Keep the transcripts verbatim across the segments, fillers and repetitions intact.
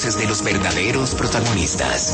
voces de los verdaderos protagonistas.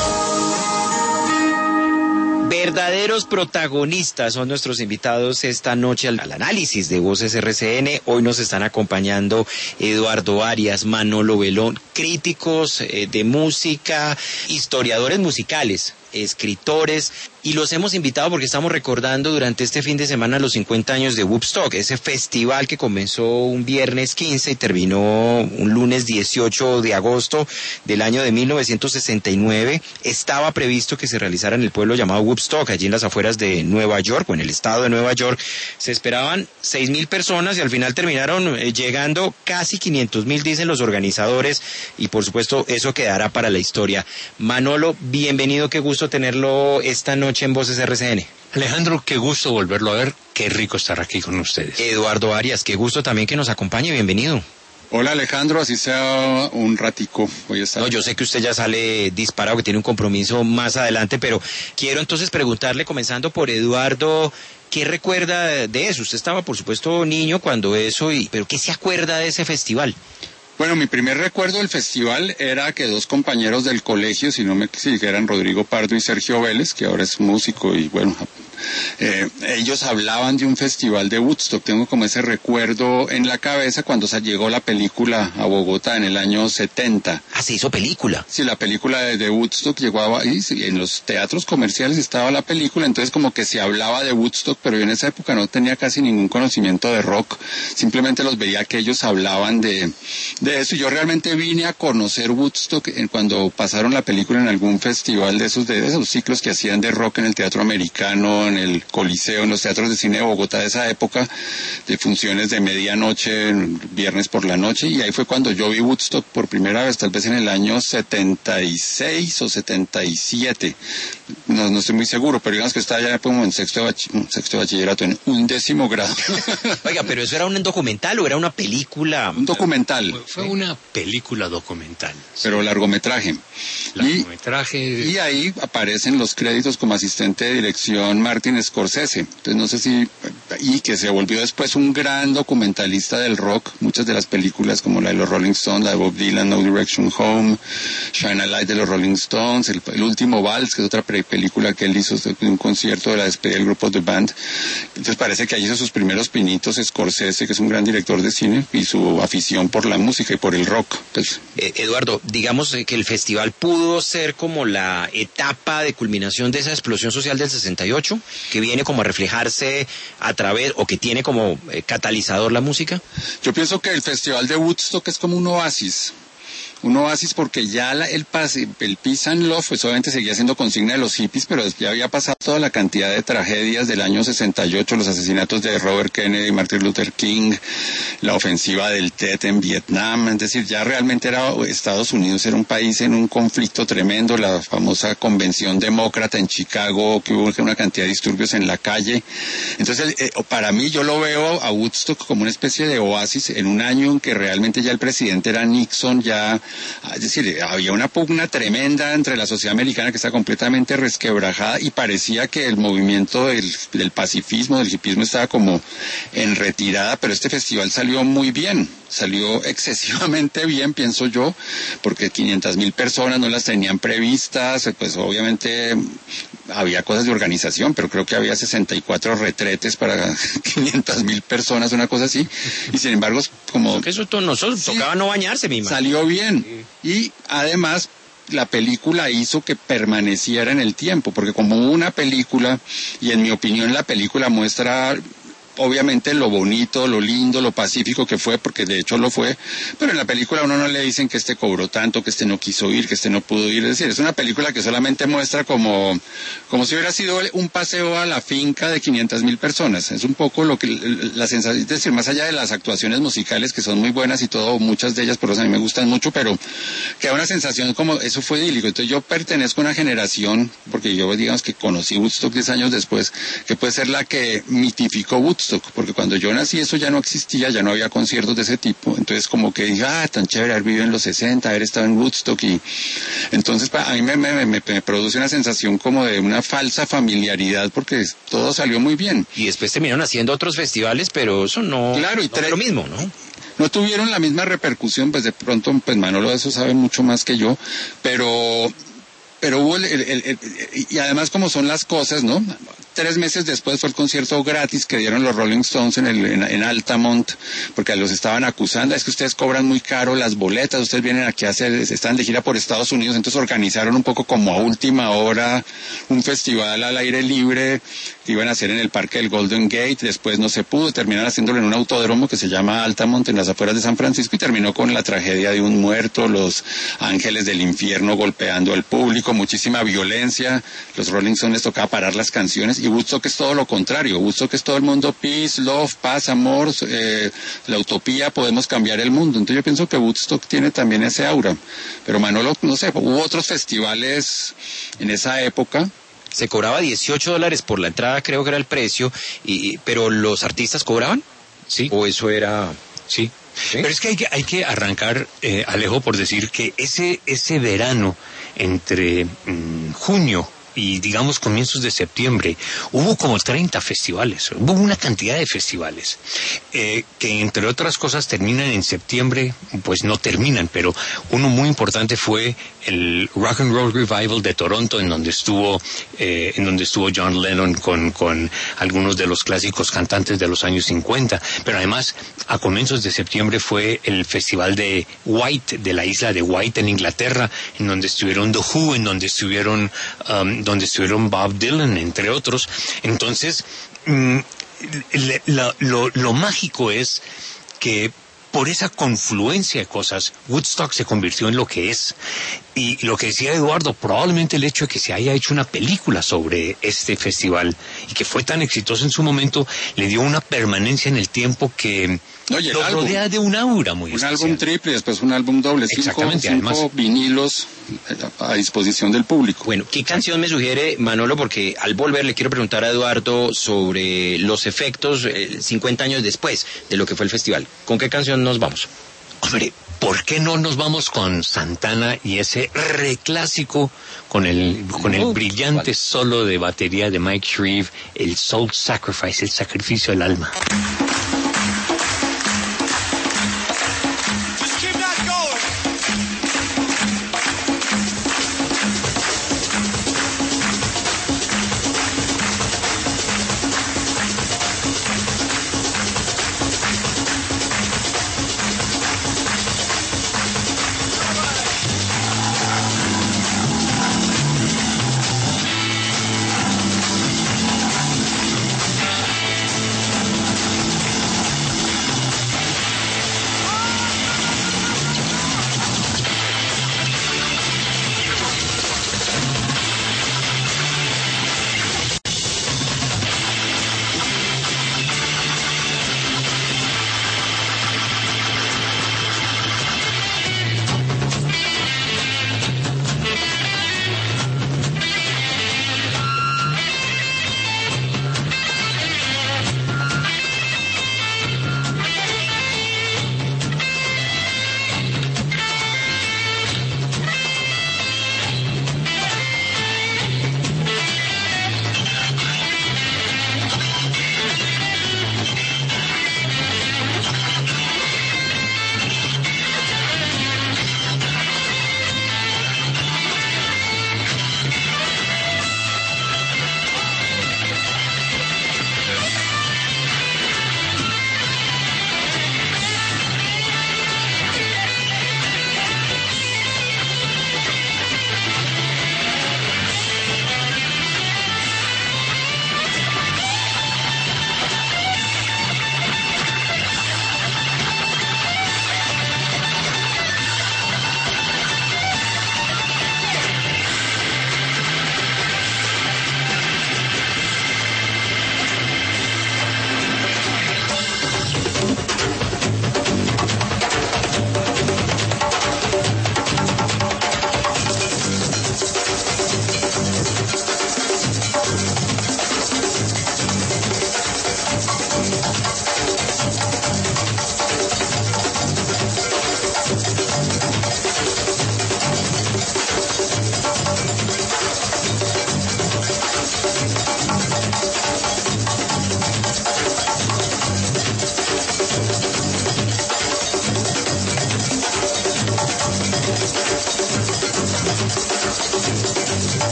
Verdaderos protagonistas son nuestros invitados esta noche al, al análisis de Voces R C N. Hoy nos están acompañando Eduardo Arias, Manolo Belón, críticos eh, de música, historiadores musicales, escritores, y los hemos invitado porque estamos recordando durante este fin de semana los cincuenta años de Woodstock, ese festival que comenzó un viernes quince y terminó un lunes dieciocho de agosto del año de mil novecientos sesenta y nueve. Estaba previsto que se realizara en el pueblo llamado Woodstock, allí en las afueras de Nueva York, o en el estado de Nueva York. Se esperaban seis mil personas y al final terminaron eh, llegando casi quinientos mil, dicen los organizadores, y por supuesto eso quedará para la historia. Manolo, bienvenido, qué gusto tenerlo esta noche en Voces R C N. Alejandro, qué gusto volverlo a ver, qué rico estar aquí con ustedes. Eduardo Arias, qué gusto también que nos acompañe, bienvenido. Hola Alejandro, así sea un ratico. Voy a estar... No, yo sé que usted ya sale disparado, que tiene un compromiso más adelante, pero quiero entonces preguntarle, comenzando por Eduardo, ¿qué recuerda de eso? Usted estaba, por supuesto, niño cuando eso, y pero ¿qué se acuerda de ese festival? Bueno, mi primer recuerdo del festival era que dos compañeros del colegio, si no me equivoco, eran Rodrigo Pardo y Sergio Vélez, que ahora es músico y bueno, eh, ellos hablaban de un festival de Woodstock. Tengo como ese recuerdo en la cabeza cuando se llegó la película a Bogotá en el año setenta. Ah, se hizo película. Sí, la película de, de Woodstock llegó a, y en los teatros comerciales estaba la película, entonces como que se hablaba de Woodstock, pero yo en esa época no tenía casi ningún conocimiento de rock, simplemente los veía que ellos hablaban de, de eso. Yo realmente vine a conocer Woodstock cuando pasaron la película en algún festival de esos, de esos ciclos que hacían de rock en el Teatro Americano, en el Coliseo, en los teatros de cine de Bogotá de esa época, de funciones de medianoche, viernes por la noche, y ahí fue cuando yo vi Woodstock por primera vez, tal vez en el año setenta y seis o setenta y siete, no, no estoy muy seguro, pero digamos que estaba ya como en sexto de, bach- sexto de bachillerato, en un décimo grado. Oiga, pero ¿eso era un documental o era una película? Un documental. Fue una película documental. Pero largometraje. Largometraje. Y, y ahí aparecen los créditos como asistente de dirección Martin Scorsese. Entonces no sé si... Y que se volvió después un gran documentalista del rock. Muchas de las películas como la de los Rolling Stones, la de Bob Dylan, No Direction Home, Shine a Light de los Rolling Stones, El, el Último Vals, que es otra pre- película que él hizo, un concierto de la despedida del grupo The Band. Entonces parece que ahí hizo sus primeros pinitos Scorsese, que es un gran director de cine, y su afición por la música y por el rock. Pues, Eh, Eduardo, digamos que el festival pudo ser como la etapa de culminación de esa explosión social del sesenta y ocho, que viene como a reflejarse a través, o que tiene como eh, catalizador la música. yo pienso que el Festival de Woodstock es como un oasis. Un oasis porque ya la, el, el Peace and Love, pues obviamente seguía siendo consigna de los hippies, pero ya había pasado toda la cantidad de tragedias del año sesenta y ocho, los asesinatos de Robert Kennedy, Martin Luther King, la ofensiva del Tet en Vietnam, es decir, ya realmente era Estados Unidos, era un país en un conflicto tremendo, la famosa convención demócrata en Chicago, que hubo una cantidad de disturbios en la calle. Entonces, eh, para mí yo lo veo a Woodstock como una especie de oasis en un año en que realmente ya el presidente era Nixon, ya es decir, había una pugna tremenda entre la sociedad americana que está completamente resquebrajada y parecía que el movimiento del, del pacifismo, del hipismo estaba como en retirada, pero este festival salió muy bien, salió excesivamente bien, pienso yo, porque quinientas mil personas no las tenían previstas, pues obviamente había cosas de organización, pero creo que había sesenta y cuatro retretes para quinientas mil personas, una cosa así, y sin embargo, como... Porque eso to- nosotros Sí, tocaba no bañarse, mi madre. Salió bien. Y además la película hizo que permaneciera en el tiempo, porque como una película, y en mi opinión la película muestra obviamente lo bonito, lo lindo, lo pacífico que fue, porque de hecho lo fue, pero en la película a uno no le dicen que este cobró tanto, que este no quiso ir, que este no pudo ir, es decir, es una película que solamente muestra como, como si hubiera sido un paseo a la finca de quinientas mil personas, es un poco lo que, la sensación, es decir, más allá de las actuaciones musicales que son muy buenas y todo, muchas de ellas por eso a mí me gustan mucho, pero queda una sensación como, eso fue idílico. Entonces yo pertenezco a una generación, porque yo digamos que conocí Woodstock diez años después, que puede ser la que mitificó Woodstock, porque cuando yo nací eso ya no existía, ya no había conciertos de ese tipo, entonces como que dije, ah, tan chévere haber vivido en los sesenta, haber estado en Woodstock, y entonces a mí me, me, me, me produce una sensación como de una falsa familiaridad, porque todo salió muy bien. Y después terminaron haciendo otros festivales, pero eso no, Claro, y no tre- es lo mismo, ¿no? no tuvieron la misma repercusión, pues de pronto, pues Manolo de eso sabe mucho más que yo, pero... Pero hubo el, el, el, el, y además como son las cosas, ¿no? Tres meses después fue el concierto gratis que dieron los Rolling Stones en, el, en, en Altamont, porque los estaban acusando, es que ustedes cobran muy caro las boletas, ustedes vienen aquí a hacer, están de gira por Estados Unidos, entonces organizaron un poco como a última hora un festival al aire libre que iban a hacer en el parque del Golden Gate, después no se pudo, terminaron haciéndolo en un autódromo que se llama Altamont en las afueras de San Francisco y terminó con la tragedia de un muerto, los ángeles del infierno golpeando al público, muchísima violencia, los Rolling Stones tocaba parar las canciones y Woodstock es todo lo contrario, Woodstock es todo el mundo peace, love, paz, amor, eh, la utopía, podemos cambiar el mundo, entonces yo pienso que Woodstock tiene también ese aura, pero Manolo, no sé, hubo otros festivales en esa época. Se cobraba dieciocho dólares por la entrada, creo que era el precio, y, pero ¿los artistas cobraban? Sí. ¿O eso era...? Sí. ¿Sí? Pero es que hay que, hay que arrancar, eh, Alejo, por decir que ese, ese verano entre mmm, junio y digamos comienzos de septiembre hubo como treinta festivales, hubo una cantidad de festivales eh, que entre otras cosas terminan en septiembre, pues no terminan, pero uno muy importante fue el Rock and Roll Revival de Toronto, en donde estuvo eh, en donde estuvo John Lennon con, con algunos de los clásicos cantantes de los años cincuenta, pero además a comienzos de septiembre fue el festival de White, de la isla de White en Inglaterra, en donde estuvieron The Who, en donde estuvieron um, donde estuvieron Bob Dylan, entre otros. Entonces, mmm, lo, lo, lo mágico es que por esa confluencia de cosas, Woodstock se convirtió en lo que es. Y lo que decía Eduardo, probablemente el hecho de que se haya hecho una película sobre este festival y que fue tan exitoso en su momento, le dio una permanencia en el tiempo que Oye, lo álbum, rodea de un aura muy un especial. Un álbum triple, después un álbum doble, cinco, cinco además, vinilos a disposición del público. Bueno, ¿qué canción me sugiere Manolo? Porque al volver le quiero preguntar a Eduardo sobre los efectos eh, cincuenta años después de lo que fue el festival. ¿Con qué canción nos vamos? Hombre, ¿por qué no nos vamos con Santana y ese reclásico con el con el brillante solo de batería de Mike Shreve, el Soul Sacrifice, el sacrificio del alma?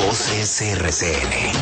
Voces R C N.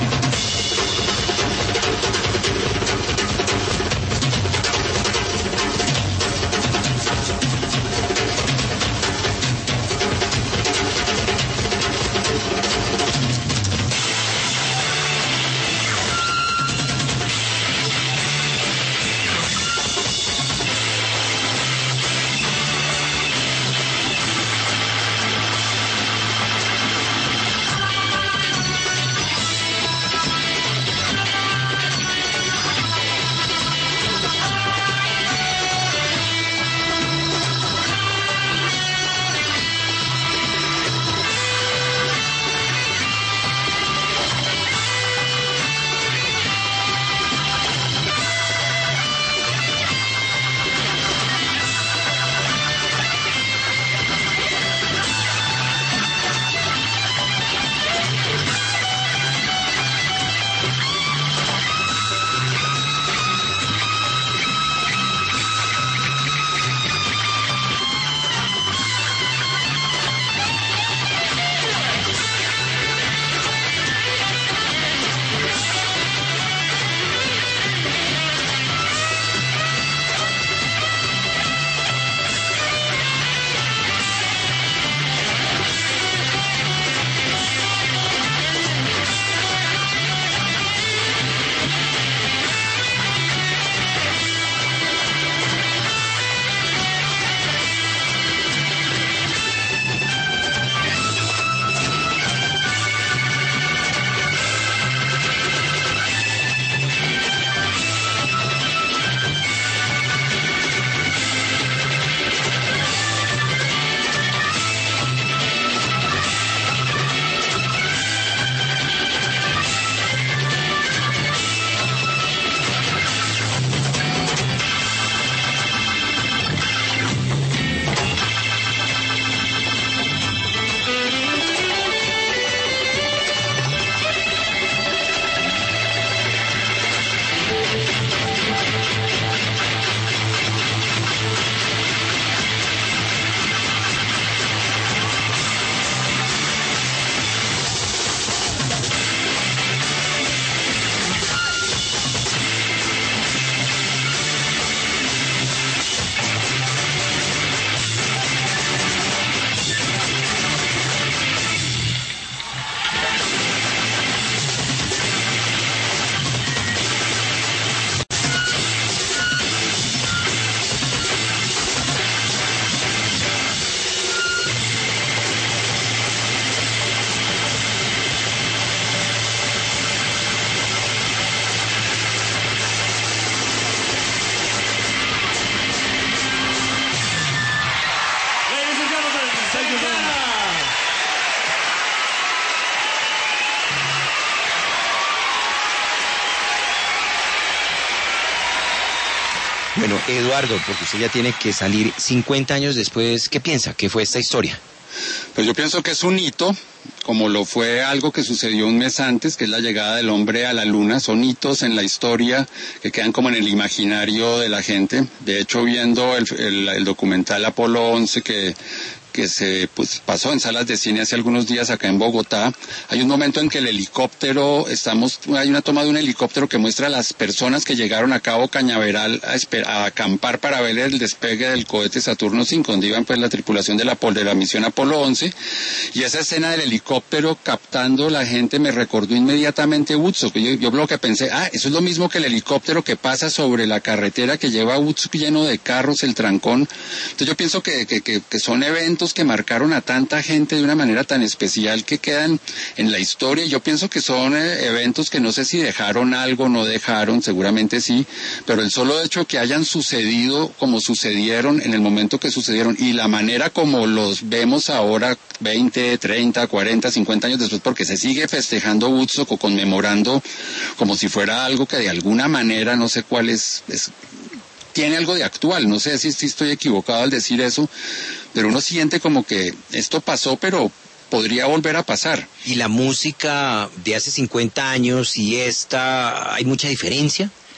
Bueno, Eduardo, porque usted ya tiene que salir cincuenta años después, ¿qué piensa? ¿Qué fue esta historia? Pues yo pienso que es un hito, como lo fue algo que sucedió un mes antes, que es la llegada del hombre a la luna. Son hitos en la historia que quedan como en el imaginario de la gente. De hecho, viendo el, el, el documental Apolo once que... que se pues, pasó en salas de cine hace algunos días acá en Bogotá, hay un momento en que el helicóptero, estamos, hay una toma de un helicóptero que muestra a las personas que llegaron a Cabo Cañaveral a, esper, a acampar para ver el despegue del cohete Saturno cinco, donde iban pues la tripulación de la, de la misión Apolo once, y esa escena del helicóptero captando la gente me recordó inmediatamente Woodstock. Yo, yo lo que pensé, ah, eso es lo mismo que el helicóptero que pasa sobre la carretera que lleva a Woodstock lleno de carros, el trancón. Entonces yo pienso que, que, que, que son eventos que marcaron a tanta gente de una manera tan especial que quedan en la historia. Yo pienso que son eh, eventos que no sé si dejaron algo, no dejaron, seguramente sí, pero el solo hecho de que hayan sucedido como sucedieron en el momento que sucedieron y la manera como los vemos ahora, veinte, treinta, cuarenta, cincuenta años después, porque se sigue festejando Woodstock o conmemorando como si fuera algo que de alguna manera, no sé cuál es, es tiene algo de actual, no sé si, si estoy equivocado al decir eso, pero uno siente como que esto pasó, pero podría volver a pasar. ¿Y la música de hace cincuenta años y esta, hay mucha diferencia?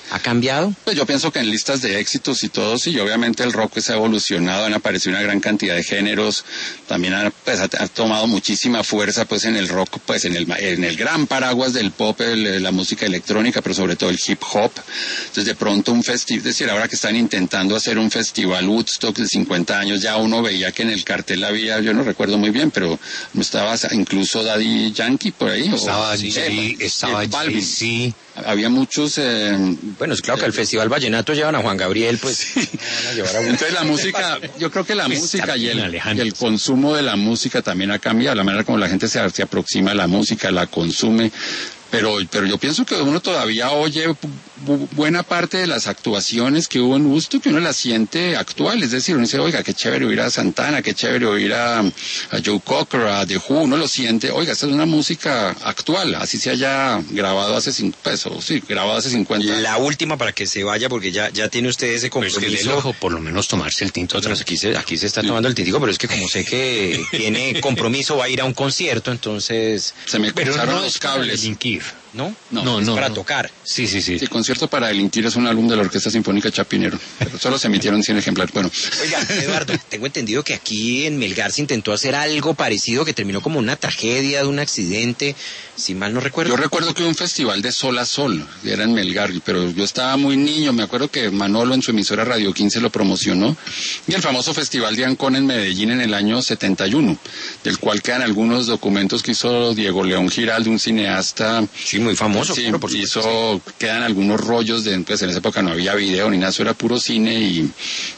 ¿Ha cambiado? Pues yo pienso que en listas de éxitos y todo, sí, y obviamente el rock pues, ha evolucionado, han aparecido una gran cantidad de géneros, también ha, pues, ha, ha tomado muchísima fuerza pues en el rock, pues en el, en el gran paraguas del pop, el, la música electrónica, pero sobre todo el hip hop. Entonces de pronto un festival, es decir, ahora que están intentando hacer un festival Woodstock de cincuenta años, ya uno veía que en el cartel había, yo no recuerdo muy bien, pero no estaba incluso Daddy Yankee por ahí. Estaba, o, sí, eh, estaba Balvin. sí. Había muchos... Eh, bueno, es claro que al Festival Vallenato llevan a Juan Gabriel, pues... Sí. No van a llevar a Entonces la música, yo creo que la música y el, y el consumo de la música también ha cambiado, la manera como la gente se, se aproxima a la música, la consume, pero, pero yo pienso que uno todavía oye bu buena parte de las actuaciones que hubo en Woodstock, que uno las siente actual, es decir, uno dice, oiga, qué chévere oír a Santana, qué chévere oír a, a Joe Cocker, a The Who, uno lo siente, oiga, esta es una música actual, así se haya grabado hace cinco pesos, sí, grabado hace cincuenta. La última para que se vaya, porque ya, ya tiene usted ese compromiso. Pero es que le dejo por lo menos tomarse el tinto atrás. Aquí se, aquí se está tomando el tintico, pero es que como sé que tiene compromiso, va a ir a un concierto, entonces... Se me cruzaron no los cables. ¿No? No, no, es no para no. tocar. Sí, sí, sí. Sí, concierto para delinquir es un álbum de la Orquesta Sinfónica Chapinero. Pero solo se emitieron cien ejemplares. Bueno. Oiga, Eduardo, tengo entendido que aquí en Melgar se intentó hacer algo parecido que terminó como una tragedia de un accidente, si mal no recuerdo. Yo recuerdo que hubo un festival de Sol a Sol, era en Melgar, pero yo estaba muy niño, me acuerdo que Manolo en su emisora Radio quince lo promocionó, y el famoso Festival de Ancón en Medellín en el año setenta y uno, del cual quedan algunos documentos que hizo Diego León Giraldo, un cineasta... Sí, muy famoso. Sí, claro, por hizo, quedan algunos rollos de, pues en esa época no había video ni nada, eso era puro cine y,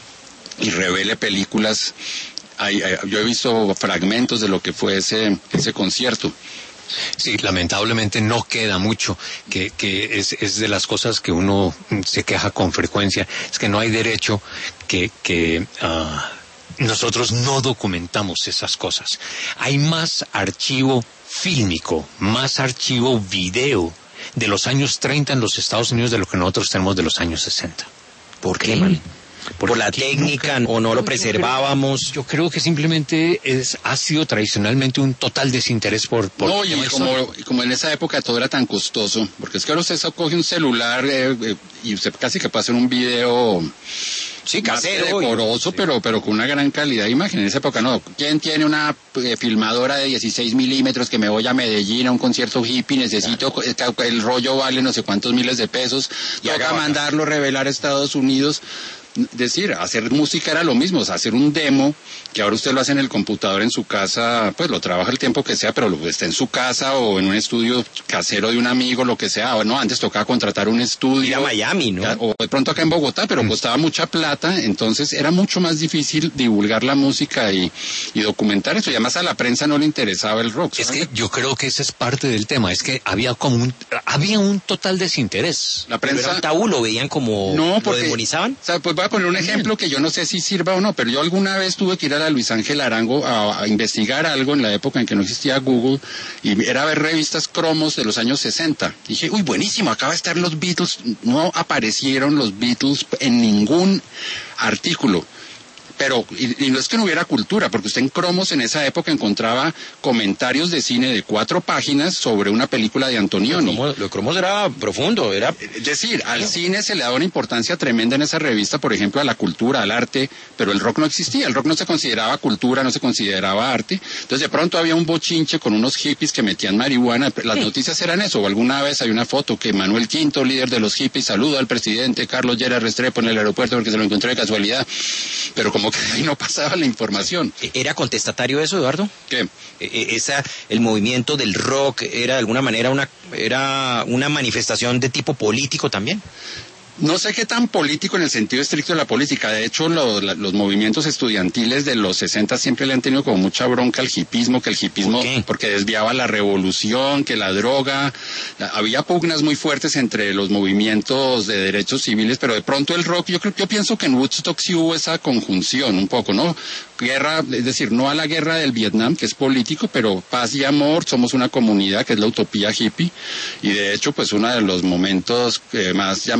y revele películas. Hay, hay, yo he visto fragmentos de lo que fue ese, ese concierto. Sí, lamentablemente no queda mucho, que, que es, es de las cosas que uno se queja con frecuencia, es que no hay derecho que, que uh, nosotros no documentamos esas cosas. Hay más archivo fílmico, más archivo video de los años treinta en los Estados Unidos de lo que nosotros tenemos de los años sesenta. ¿Por qué, man? ¿Por, ¿Por la técnica nunca, o no lo preservábamos? Yo creo, yo creo que simplemente es, ha sido tradicionalmente un total desinterés por... por no, y como, como en esa época todo era tan costoso, porque es que ahora usted coge un celular eh, eh, y usted casi que puede hacer un video... Sí, casero. Decoroso, sí. pero, pero con una gran calidad de imagen. En esa época no. ¿Quién tiene una eh, filmadora de dieciséis milímetros que me voy a Medellín a un concierto hippie? Necesito, claro. el rollo vale no sé cuántos miles de pesos. Y toca mandarlo, revelar a Estados Unidos. Decir, hacer música era lo mismo, o sea, hacer un demo, que ahora usted lo hace en el computador en su casa, pues lo trabaja el tiempo que sea, pero lo está en su casa o en un estudio casero de un amigo, lo que sea. O no, antes tocaba contratar un estudio. Ir a Miami, ¿no? O de pronto acá en Bogotá, pero mm. costaba mucha plata, entonces era mucho más difícil divulgar la música y, y documentar eso. Y además a la prensa no le interesaba el rock. ¿Sabes? Es que yo creo que ese es parte del tema, es que había como un, había un total desinterés. La prensa... Pero tabú lo veían como... No, porque... ¿Lo demonizaban? O sea, pues voy a poner un ejemplo que yo no sé si sirva o no, pero yo alguna vez tuve que ir a la Luis Ángel Arango a, a investigar algo en la época en que no existía Google, y era ver revistas cromos de los años sesenta. Y dije, uy, buenísimo, acaba de estar los Beatles. No aparecieron los Beatles en ningún artículo. Pero, y, y no es que no hubiera cultura, porque usted en cromos en esa época encontraba comentarios de cine de cuatro páginas sobre una película de Antonioni. Lo de cromos era profundo, era... Es decir, al cine se le daba una importancia tremenda en esa revista, por ejemplo, a la cultura, al arte, pero el rock no existía, el rock no se consideraba cultura, no se consideraba arte. Entonces de pronto había un bochinche con unos hippies que metían marihuana, las noticias eran eso, o alguna vez hay una foto que Manuel Quinto, líder de los hippies, saluda al presidente Carlos Lleras Restrepo en el aeropuerto porque se lo encontré de casualidad, pero como que ahí no pasaba la información. ¿Era contestatario eso, Eduardo? ¿Qué? Esa, el movimiento del rock era de alguna manera una, era una manifestación de tipo político también. No sé qué tan político en el sentido estricto de la política. De hecho, lo, la, los movimientos estudiantiles de los sesenta siempre le han tenido como mucha bronca al hipismo, que el hipismo, ¿Por porque desviaba la revolución, que la droga. Había pugnas muy fuertes entre los movimientos de derechos civiles, pero de pronto el rock, yo creo, yo pienso que en Woodstock sí hubo esa conjunción un poco, ¿no? Guerra, es decir, no a la guerra del Vietnam, que es político, pero paz y amor, somos una comunidad, que es la utopía hippie, y de hecho, pues uno de los momentos eh, más llamativos de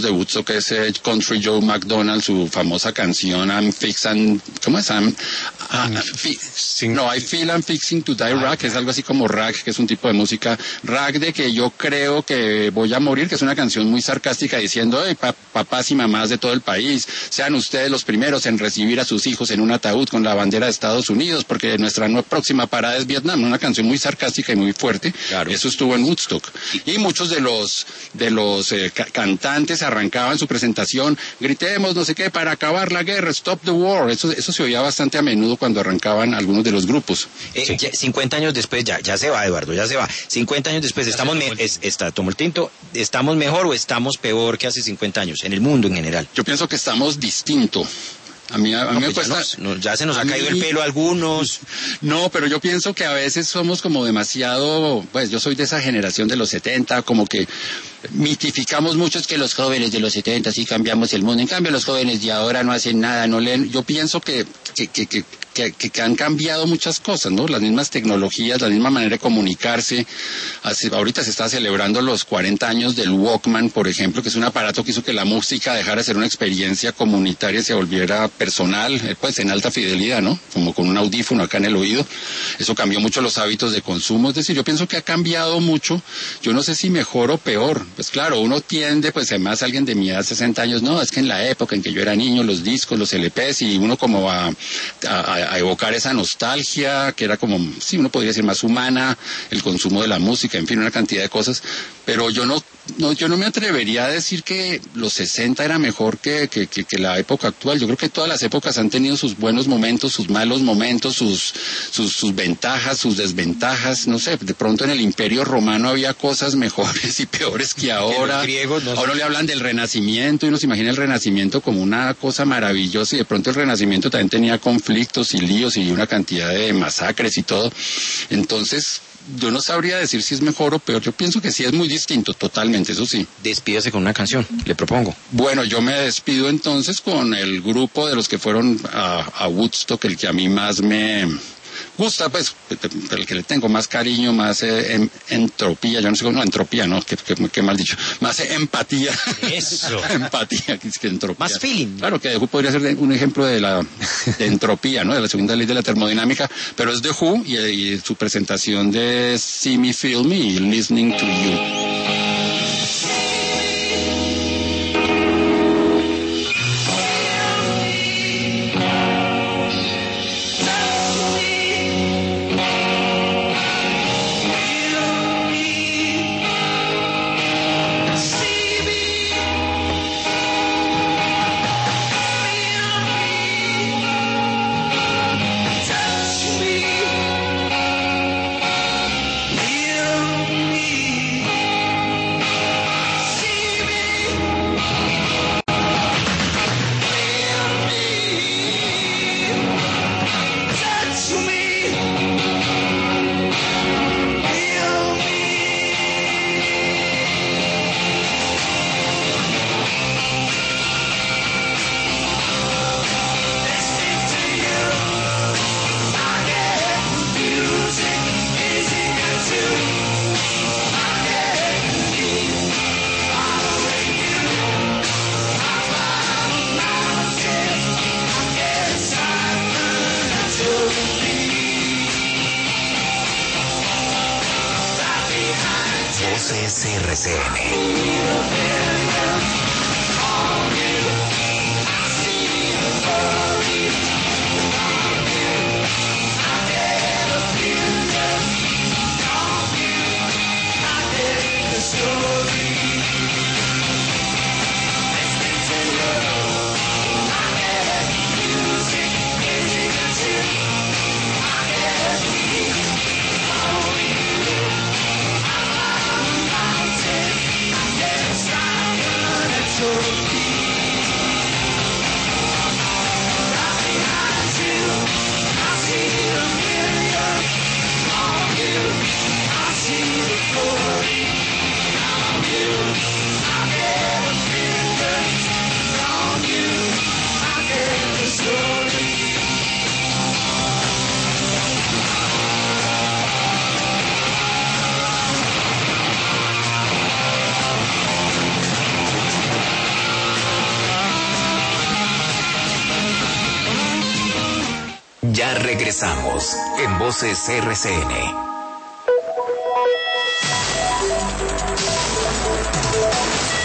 de Woodstock es eh, Country Joe McDonald, su famosa canción I'm Fixing, ¿cómo es? I'm, ah, fi, no, I Feel I'm Fixing to Die Rag, que es algo así como rag, que es un tipo de música rag de que yo creo que voy a morir, que es una canción muy sarcástica diciendo, hey, pa, papás y mamás de todo el país, sean ustedes los primeros en recibir a sus hijos en un ataúd con la bandera de Estados Unidos, porque nuestra nueva próxima parada es Vietnam, una canción muy sarcástica y muy fuerte. Claro. Eso estuvo en Woodstock. Y muchos de los de los eh, ca cantantes arrancaban su presentación, gritemos no sé qué para acabar la guerra, stop the war. Eso eso se oía bastante a menudo cuando arrancaban algunos de los grupos. Eh, sí. ya, cincuenta años después, ya ya se va, Eduardo, ya se va. cincuenta años después, estamos me es, está tomó el tinto, ¿estamos mejor o estamos peor que hace cincuenta años en el mundo en general? Yo pienso que estamos distinto. A mí, a mí no, me pues cuesta... Ya, no, ya se nos ha caído mí, el pelo a algunos. No, pero yo pienso que a veces somos como demasiado... Pues yo soy de esa generación de los setenta, como que mitificamos mucho es que los jóvenes de los setenta sí cambiamos el mundo. En cambio, los jóvenes de ahora no hacen nada, no leen. Yo pienso que, que, que, que, que, que han cambiado muchas cosas, ¿no? Las mismas tecnologías, la misma manera de comunicarse. Hace, ahorita se está celebrando los cuarenta años del Walkman, por ejemplo, que es un aparato que hizo que la música dejara de ser una experiencia comunitaria y se volviera personal, pues en alta fidelidad, ¿no? Como con un audífono acá en el oído. Eso cambió mucho los hábitos de consumo. Es decir, yo pienso que ha cambiado mucho. Yo no sé si mejor o peor. Pues claro, uno tiende, pues además alguien de mi edad, sesenta años, no, es que en la época en que yo era niño, los discos, los L Pes, y uno como a, a, a evocar esa nostalgia, que era como, sí, uno podría decir más humana, el consumo de la música, en fin, una cantidad de cosas. Pero yo no, no yo no me atrevería a decir que los sesenta era mejor que, que, que, que la época actual. Yo creo que todas las épocas han tenido sus buenos momentos, sus malos momentos, sus, sus, sus ventajas, sus desventajas. No sé, de pronto en el Imperio Romano había cosas mejores y peores que ahora. Que griegos, no sé. Ahora le hablan del Renacimiento y uno se imagina el Renacimiento como una cosa maravillosa, y de pronto el Renacimiento también tenía conflictos y líos y una cantidad de masacres y todo. Entonces, yo no sabría decir si es mejor o peor. Yo pienso que sí es muy distinto, totalmente, eso sí. Despídase con una canción, le propongo. Bueno, yo me despido entonces con el grupo de los que fueron a, a Woodstock, el que a mí más me gusta, pues, el que le tengo más cariño, más eh, en, entropía, yo no sé cómo, no, entropía, no, que, que, que mal dicho, más eh, empatía. Eso. Empatía, que es que entropía. Más feeling. Claro, que The Who podría ser un ejemplo de la de entropía, ¿no? De la segunda ley de la termodinámica, pero es The Who y, y su presentación de See Me, Feel Me y Listening to You. Voces R C N. Regresamos en Voces R C N.